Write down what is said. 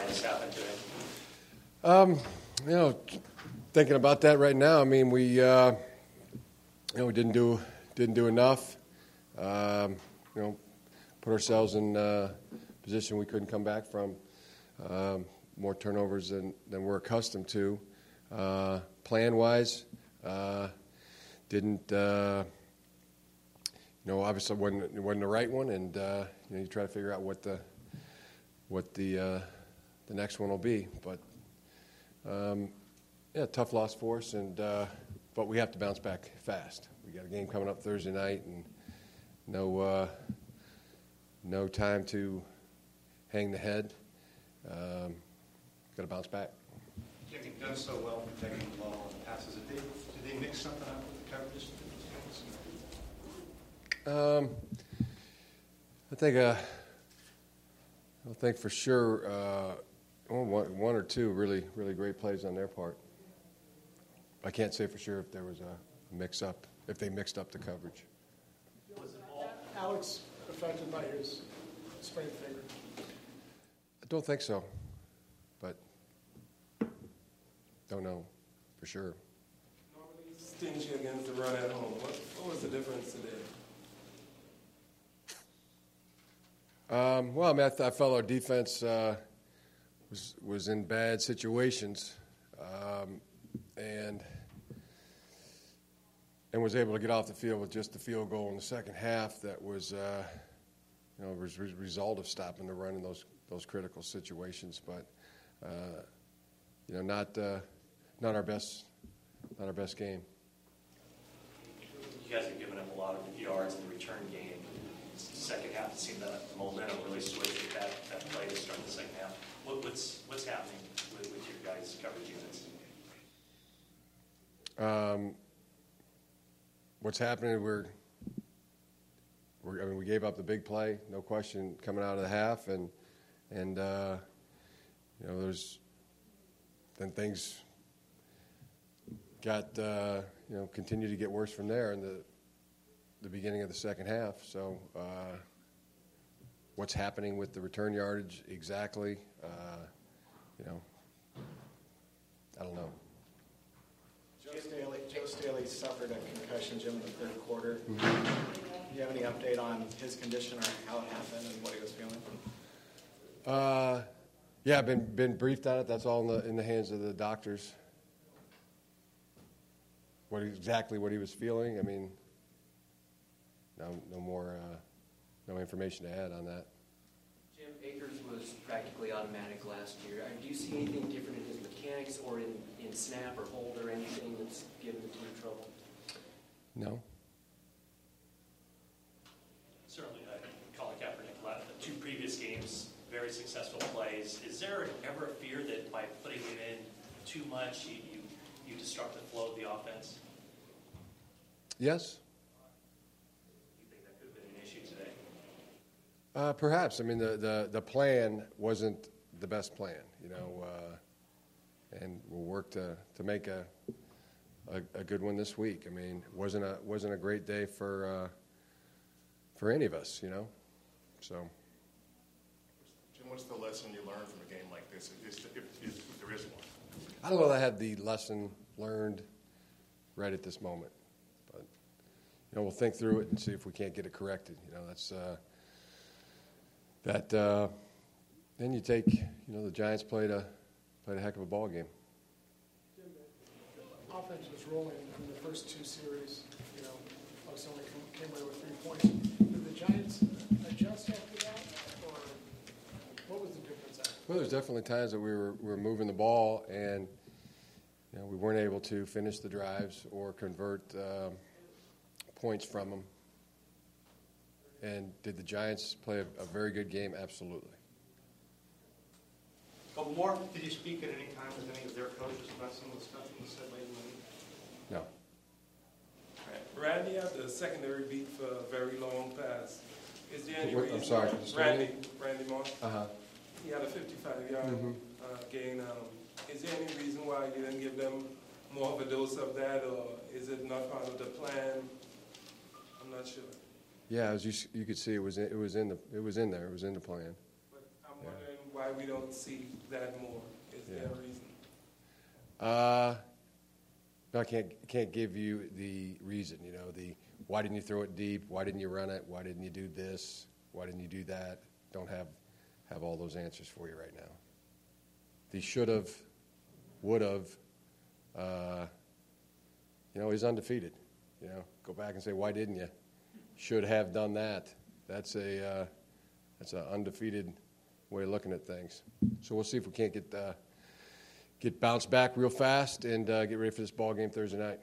this happened today? You know, thinking about that right now, I mean, we didn't do enough. Put ourselves in a position we couldn't come back from. More turnovers than we're accustomed to. Plan-wise, didn't. Obviously it wasn't the right one, and you try to figure out what the next one will be. But tough loss for us, but we have to bounce back fast. We got a game coming up Thursday night, and no time to hang the head. Got to bounce back. Jim, you've done so well protecting the ball and passes. Did they mix something up with the coverages? I think for sure one or two really great plays on their part. I can't say for sure if there was a mix-up, if they mixed up the coverage. Was Alex affected by his sprained finger? I don't think so, but don't know for sure. Normally stingy against the run at home. What was the difference today? I felt our defense was in bad situations, and was able to get off the field with just the field goal in the second half. That was, was a result of stopping the run in those critical situations. But not our best game. You guys have given up a lot of yards in the return game. Second half, it seemed that the momentum really switched with that play to start the second half. What's happening with your guys' coverage units? What's happening? We gave up the big play, no question, coming out of the half, and then things got continued to get worse from there in the beginning of the second half. So what's happening with the return yardage exactly, I don't know. Joe Staley suffered a concussion, Jim, in the third quarter. Do you have any update on his condition or how it happened and what he was feeling? I've been briefed on it. That's all in the hands of the doctors. Exactly what he was feeling, I mean, no more information to add on that. Jim, Akers was practically automatic last year. Do you see anything different in his mechanics or in snap or hold or anything that's given the team trouble? No. Certainly, Colin Kaepernick, the two previous games, very successful plays. Is there ever a fear that by putting him in too much, you disrupt the flow of the offense? Yes. Do you think that could have been an issue today? Perhaps. I mean, the plan wasn't the best plan, and we'll work to make a good one this week. I mean, it wasn't a great day for any of us, So. Jim, what's the lesson you learned from a game like this, if there is one? I don't know that I have the lesson learned right at this moment, but we'll think through it and see if we can't get it corrected. That's then you take. The Giants played a heck of a ball game. Jim, the offense was rolling in the first two series. Bucks only came away with 3 points. Did the Giants adjust after that, or what was the difference after? Well, there's definitely times that we were moving the ball and we weren't able to finish the drives or convert points from them. And did the Giants play a very good game? Absolutely. A couple more. Did you speak at any time with any of their coaches about some of the stuff that was said late in the week? No. Randy had the secondary beat for a very long pass. Is there any reason? I'm sorry. Randy Moss. He had a 55-yard gain. Is there any reason why you didn't give them more of a dose of that, or is it not part of the plan? I'm not sure. Yeah, as you could see, it was in there. It was in the plan. But I'm wondering why why we don't see that more? Is there a reason? No, I can't give you the reason. You know, why didn't you throw it deep? Why didn't you run it? Why didn't you do this? Why didn't you do that? Don't have all those answers for you right now. The should have, would have, he's undefeated. You know, go back and say, why didn't you? Should have done that. That's an undefeated way of looking at things. So we'll see if we can't get bounced back real fast and get ready for this ball game Thursday night.